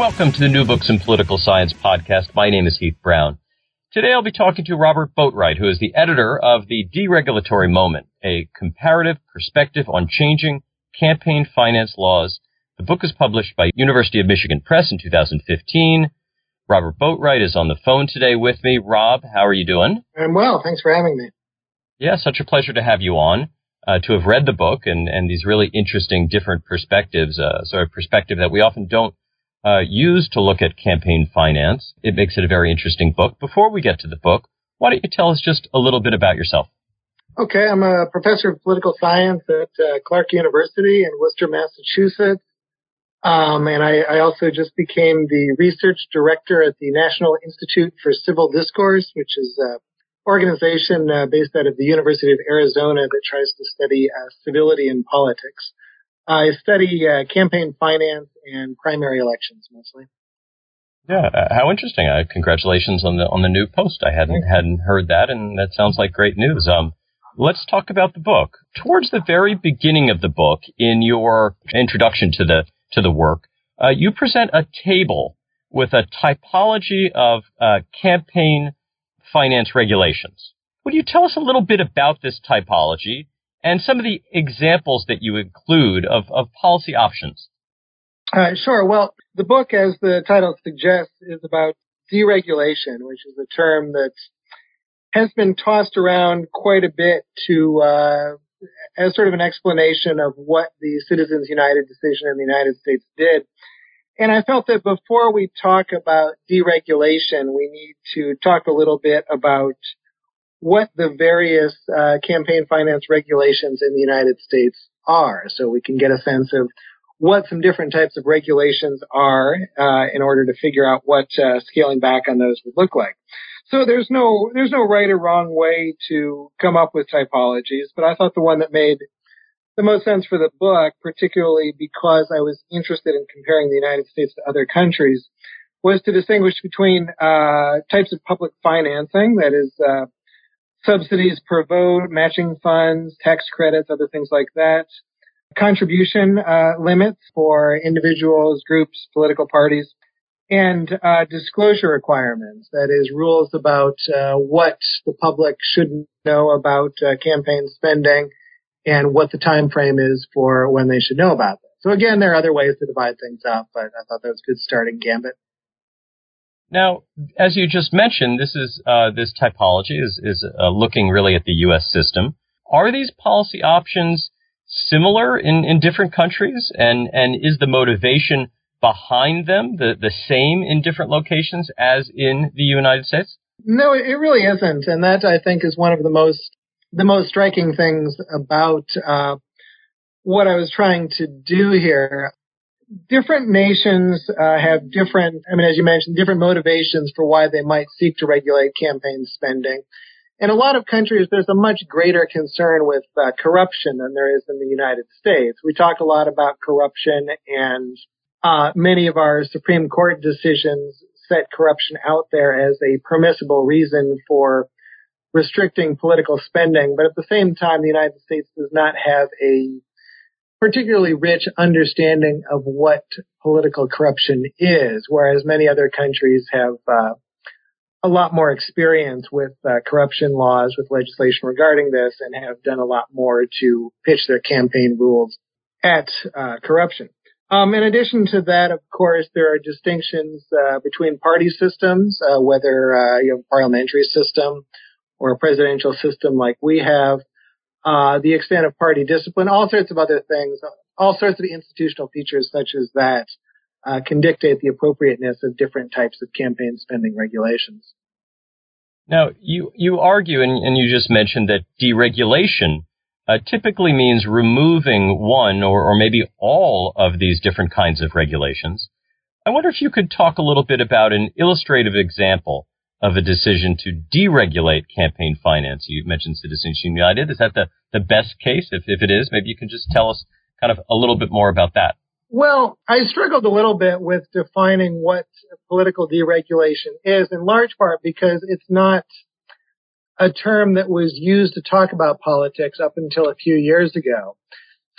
Welcome to the New Books in Political Science podcast. My name is Heath Brown. Today I'll be talking to Robert Boatwright, who is the editor of The Deregulatory Moment, a comparative perspective on changing campaign finance laws. The book is published by University of Michigan Press in 2015. Robert Boatwright is on the phone today with me. Rob, how are you doing? I'm well. Thanks for having me. Yeah, such a pleasure to have you on, to have read the book and these really interesting different perspectives, sort of perspective that we often don't use to look at campaign finance. It makes it a very interesting book. Before we get to the book, why don't you tell us just a little bit about yourself? Okay, I'm a professor of political science at Clark University in Worcester, Massachusetts. And I also just became the research director at the National Institute for Civil Discourse, which is an organization based out of the University of Arizona that tries to study civility in politics. I study campaign finance and primary elections mostly. Yeah, how interesting! Congratulations on the new post. I hadn't heard that, and that sounds like great news. Let's talk about the book. Towards the very beginning of the book, in your introduction to the work, you present a table with a typology of campaign finance regulations. Would you tell us a little bit about this typology and some of the examples that you include of policy options? Sure. Well, the book, as the title suggests, is about deregulation, which is a term that has been tossed around quite a bit to as sort of an explanation of what the Citizens United decision in the United States did. And I felt that before we talk about deregulation, we need to talk a little bit about what the various campaign finance regulations in the United States are, so we can get a sense of what some different types of regulations are in order to figure out what scaling back on those would look like. So there's no right or wrong way to come up with typologies, but I thought the one that made the most sense for the book, particularly because I was interested in comparing the United States to other countries, was to distinguish between types of public financing, that is, subsidies per vote, matching funds, tax credits, other things like that, contribution limits for individuals, groups, political parties, and disclosure requirements, that is, rules about what the public should know about campaign spending and what the time frame is for when they should know about it. So again, there are other ways to divide things up, but I thought that was a good starting gambit. Now, as you just mentioned, this typology is looking really at the U.S. system. Are these policy options similar in different countries, and is the motivation behind them the same in different locations as in the United States? No, it really isn't, and that I think is one of the most striking things about what I was trying to do here. Different nations have different, as you mentioned, different motivations for why they might seek to regulate campaign spending. In a lot of countries, there's a much greater concern with corruption than there is in the United States. We talk a lot about corruption, and many of our Supreme Court decisions set corruption out there as a permissible reason for restricting political spending. But at the same time, the United States does not have a particularly rich understanding of what political corruption is, whereas many other countries have a lot more experience with corruption laws, with legislation regarding this, and have done a lot more to pitch their campaign rules at corruption. In addition to that, of course, there are distinctions between party systems, whether you have a parliamentary system or a presidential system like we have, the extent of party discipline, all sorts of other things, all sorts of institutional features such as that can dictate the appropriateness of different types of campaign spending regulations. Now, you argue, and you just mentioned that deregulation typically means removing one or maybe all of these different kinds of regulations. I wonder if you could talk a little bit about an illustrative example of a decision to deregulate campaign finance. You mentioned Citizens United. Is that the best case? If it is, maybe you can just tell us kind of a little bit more about that. Well, I struggled a little bit with defining what political deregulation is, in large part because it's not a term that was used to talk about politics up until a few years ago.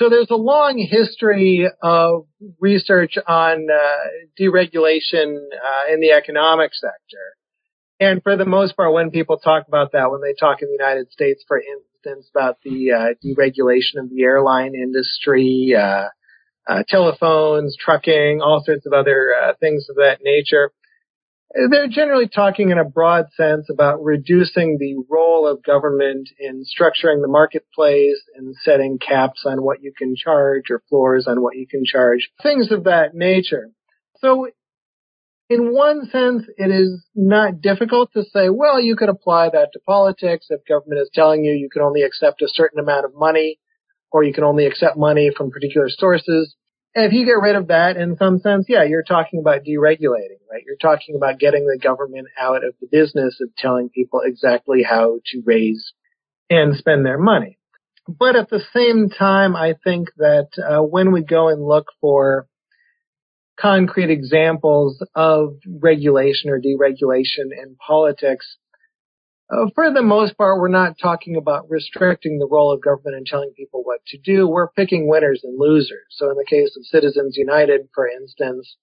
So there's a long history of research on deregulation in the economic sector. And for the most part, when people talk about that, when they talk in the United States, for instance, about the deregulation of the airline industry, telephones, trucking, all sorts of other things of that nature, they're generally talking in a broad sense about reducing the role of government in structuring the marketplace and setting caps on what you can charge or floors on what you can charge, things of that nature. So in one sense, it is not difficult to say, well, you could apply that to politics if government is telling you you can only accept a certain amount of money or you can only accept money from particular sources. And if you get rid of that, in some sense, yeah, you're talking about deregulating, right? You're talking about getting the government out of the business of telling people exactly how to raise and spend their money. But at the same time, I think that when we go and look for concrete examples of regulation or deregulation in politics, for the most part, we're not talking about restricting the role of government and telling people what to do. We're picking winners and losers. So in the case of Citizens United, for instance,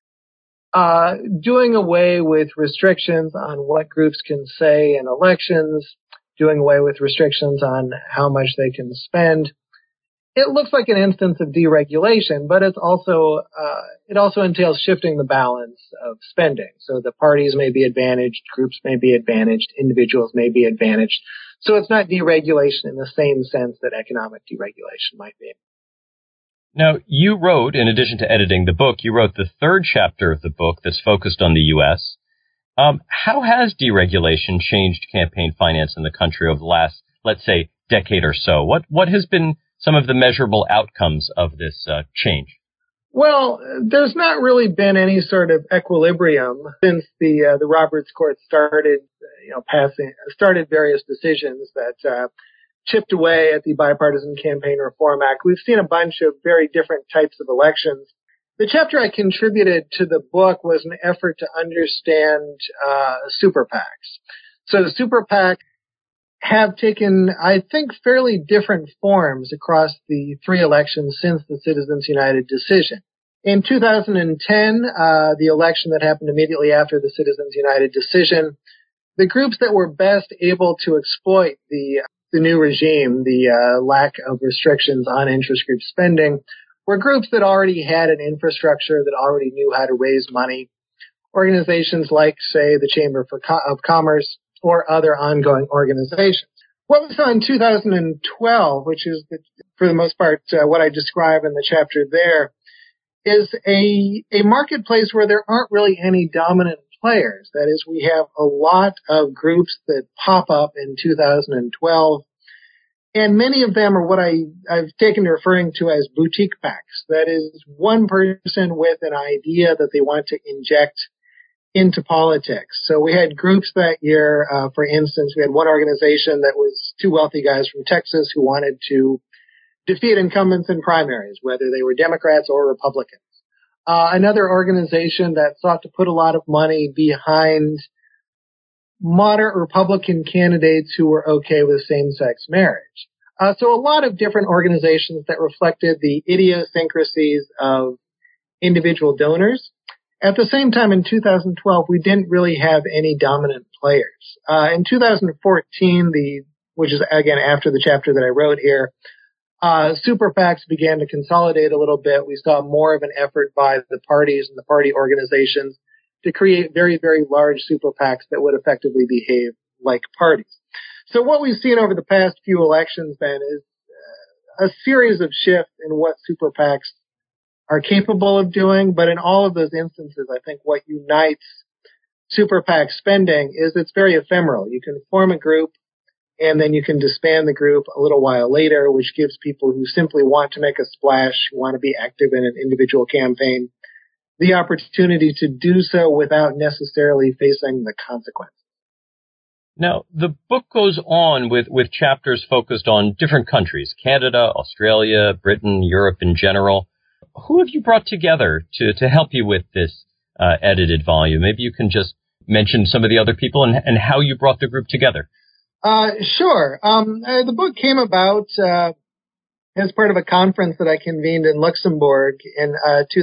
doing away with restrictions on what groups can say in elections, doing away with restrictions on how much they can spend. It looks like an instance of deregulation, but it also entails shifting the balance of spending. So the parties may be advantaged, groups may be advantaged, individuals may be advantaged. So it's not deregulation in the same sense that economic deregulation might be. Now, you wrote, in addition to editing the book, you wrote the third chapter of the book that's focused on the U.S. How has deregulation changed campaign finance in the country over the last, let's say, decade or so? What has been some of the measurable outcomes of this change? Well, there's not really been any sort of equilibrium since the Roberts Court started various decisions that chipped away at the Bipartisan Campaign Reform Act. We've seen a bunch of very different types of elections. The chapter I contributed to the book was an effort to understand super PACs. So the super PAC have taken, I think, fairly different forms across the three elections since the Citizens United decision. In 2010, the election that happened immediately after the Citizens United decision, the groups that were best able to exploit the new regime, the lack of restrictions on interest group spending, were groups that already had an infrastructure, that already knew how to raise money. Organizations like, say, the Chamber of Commerce, or other ongoing organizations. What we saw in 2012, which is, for the most part, what I describe in the chapter there, is a marketplace where there aren't really any dominant players. That is, we have a lot of groups that pop up in 2012, and many of them are what I've taken to referring to as boutique PACs. That is, one person with an idea that they want to inject into politics. So we had groups that year, for instance, we had one organization that was two wealthy guys from Texas who wanted to defeat incumbents in primaries, whether they were Democrats or Republicans. Another organization that sought to put a lot of money behind moderate Republican candidates who were okay with same-sex marriage. So a lot of different organizations that reflected the idiosyncrasies of individual donors. At the same time, in 2012, we didn't really have any dominant players. In 2014, which is again after the chapter that I wrote here, super PACs began to consolidate a little bit. We saw more of an effort by the parties and the party organizations to create very, very large super PACs that would effectively behave like parties. So what we've seen over the past few elections then is a series of shifts in what super PACs are capable of doing, but in all of those instances, I think what unites super PAC spending is it's very ephemeral. You can form a group and then you can disband the group a little while later, which gives people who simply want to make a splash, who want to be active in an individual campaign, the opportunity to do so without necessarily facing the consequences. Now, the book goes on with chapters focused on different countries, Canada, Australia, Britain, Europe in general. Who have you brought together to help you with this edited volume? Maybe you can just mention some of the other people and how you brought the group together. Sure. The book came about as part of a conference that I convened in Luxembourg in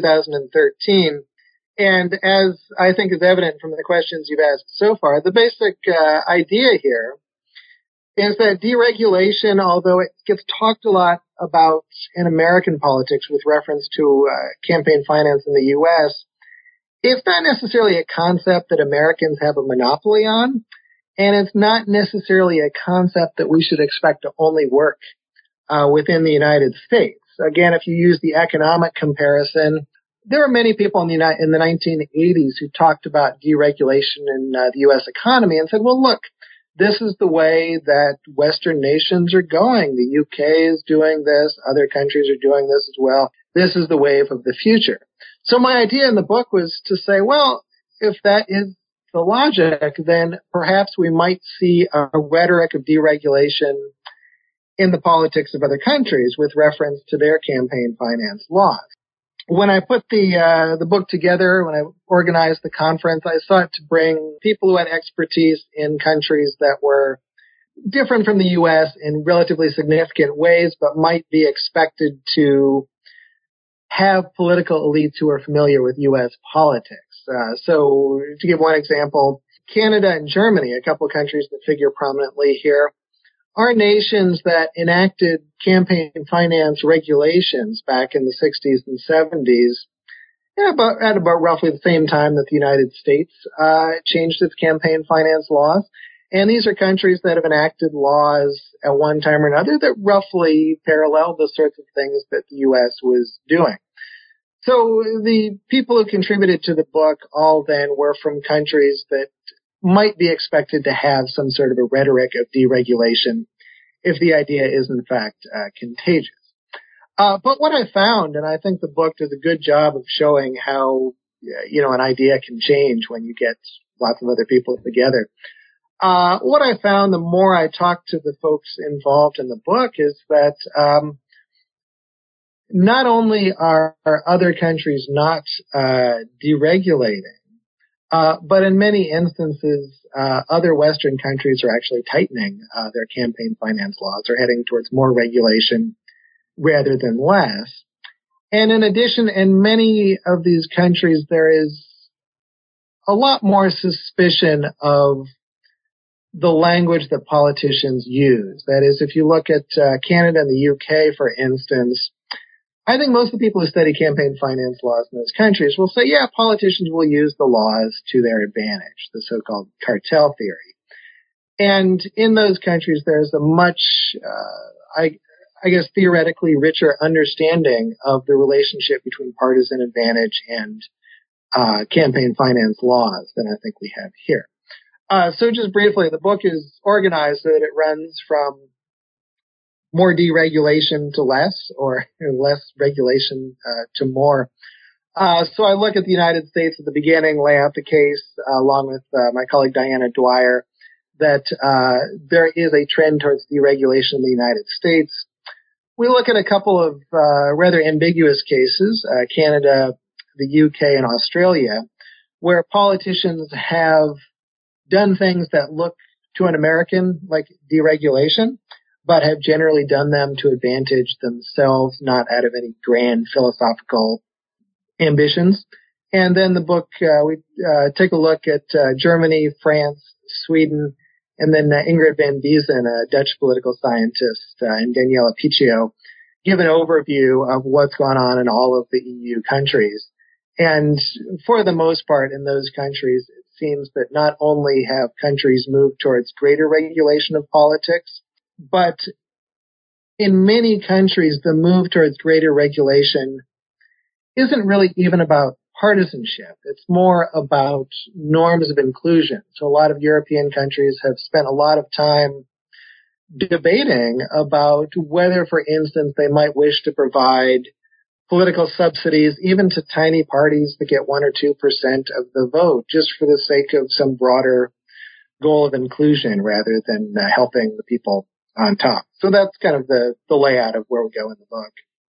2013. And as I think is evident from the questions you've asked so far, the basic idea here is that deregulation, although it gets talked a lot about in American politics with reference to campaign finance in the U.S., it's not necessarily a concept that Americans have a monopoly on, and it's not necessarily a concept that we should expect to only work within the United States. Again, if you use the economic comparison, there were many people in the 1980s who talked about deregulation in the U.S. economy and said, well, look, this is the way that Western nations are going. The UK is doing this. Other countries are doing this as well. This is the wave of the future. So my idea in the book was to say, well, if that is the logic, then perhaps we might see a rhetoric of deregulation in the politics of other countries with reference to their campaign finance laws. When I put the book together, when I organized the conference, I sought to bring people who had expertise in countries that were different from the U.S. in relatively significant ways, but might be expected to have political elites who are familiar with U.S. politics. So to give one example, Canada and Germany, a couple of countries that figure prominently here, are nations that enacted campaign finance regulations back in the 60s and 70s, at about roughly the same time that the United States changed its campaign finance laws. And these are countries that have enacted laws at one time or another that roughly parallel the sorts of things that the U.S. was doing. So the people who contributed to the book all then were from countries that might be expected to have some sort of a rhetoric of deregulation if the idea is in fact contagious. But what I found, and I think the book does a good job of showing how, an idea can change when you get lots of other people together. What I found the more I talked to the folks involved in the book is that not only are other countries not deregulating, but in many instances, other Western countries are actually tightening their campaign finance laws or heading towards more regulation rather than less. And in addition, in many of these countries, there is a lot more suspicion of the language that politicians use. That is, if you look at Canada and the UK, for instance, I think most of the people who study campaign finance laws in those countries will say, yeah, politicians will use the laws to their advantage, the so-called cartel theory. And in those countries, there's a much, I guess, theoretically richer understanding of the relationship between partisan advantage and campaign finance laws than I think we have here. So just briefly, the book is organized so that it runs from more deregulation to less, or less regulation to more. So I look at the United States at the beginning, lay out the case, along with my colleague Diana Dwyer, that there is a trend towards deregulation in the United States. We look at a couple of rather ambiguous cases, Canada, the UK, and Australia, where politicians have done things that look to an American like deregulation, but have generally done them to advantage themselves, not out of any grand philosophical ambitions. And then the book, we take a look at Germany, France, Sweden, and then Ingrid Van Biezen, a Dutch political scientist, and Daniela Picchio, give an overview of what's gone on in all of the EU countries. And for the most part, in those countries, it seems that not only have countries moved towards greater regulation of politics, but in many countries, the move towards greater regulation isn't really even about partisanship. It's more about norms of inclusion. So a lot of European countries have spent a lot of time debating about whether, for instance, they might wish to provide political subsidies even to tiny parties that get 1 or 2% of the vote, just for the sake of some broader goal of inclusion rather than helping the people on top. So that's kind of the layout of where we go in the book.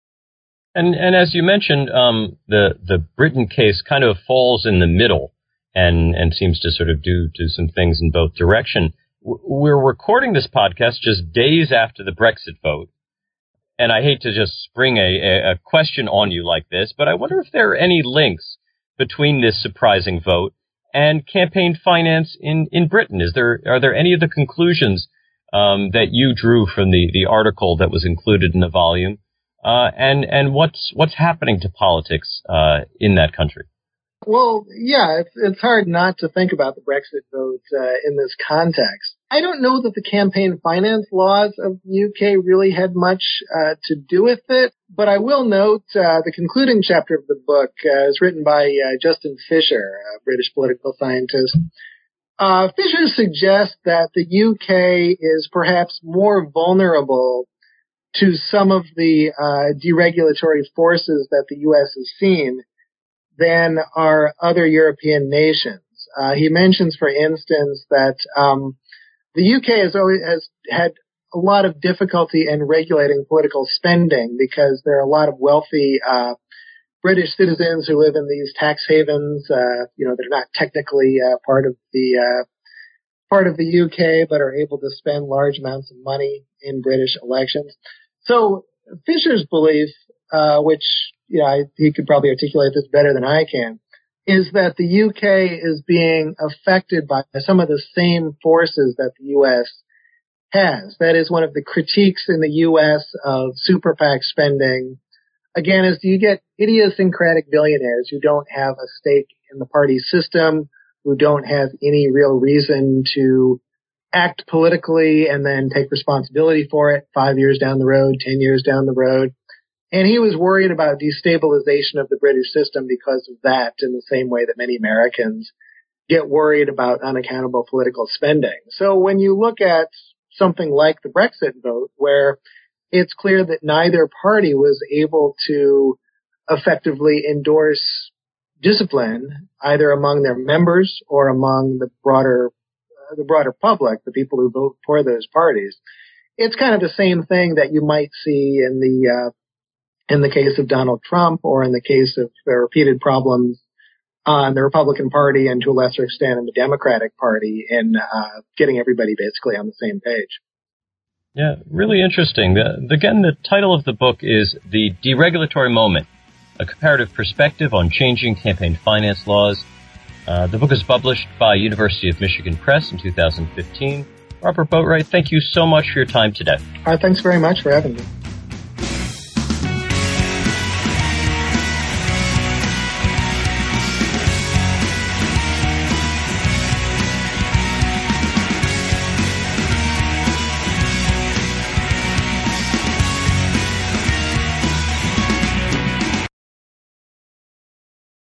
And as you mentioned, the Britain case kind of falls in the middle and seems to sort of do some things in both direction. We're recording this podcast just days after the Brexit vote. and I hate to just spring a question on you like this, but I wonder if there are any links between this surprising vote and campaign finance in Britain. Are there any of the conclusions that you drew from the article that was included in the volume, and what's happening to politics in that country? Well, yeah, it's hard not to think about the Brexit vote in this context. I don't know that the campaign finance laws of the UK really had much to do with it, but I will note the concluding chapter of the book is written by Justin Fisher, a British political scientist. Fisher suggests that the UK is perhaps more vulnerable to some of the deregulatory forces that the US has seen than are other European nations. He mentions, for instance, that the UK has had a lot of difficulty in regulating political spending because there are a lot of wealthy British citizens who live in these tax havens. They're not technically part of the UK, but are able to spend large amounts of money in British elections. So Fisher's belief, which he could probably articulate this better than I can, is that the UK is being affected by some of the same forces that the US has. That is one of the critiques in the US of super PAC spending. Again, is you get idiosyncratic billionaires who don't have a stake in the party system, who don't have any real reason to act politically and then take responsibility for it 5 years down the road, 10 years down the road. And he was worried about destabilization of the British system because of that, in the same way that many Americans get worried about unaccountable political spending. So when you look at something like the Brexit vote, where it's clear that neither party was able to effectively endorse discipline, either among their members or among the broader public, the people who vote for those parties, it's kind of the same thing that you might see in the case of Donald Trump, or in the case of the repeated problems on the Republican Party, and to a lesser extent in the Democratic Party, in getting everybody basically on the same page. Yeah, really interesting. Again, the title of the book is The Deregulatory Moment, a comparative perspective on changing campaign finance laws. The book is published by University of Michigan Press in 2015. Robert Boatwright, thank you so much for your time today. Thanks very much for having me.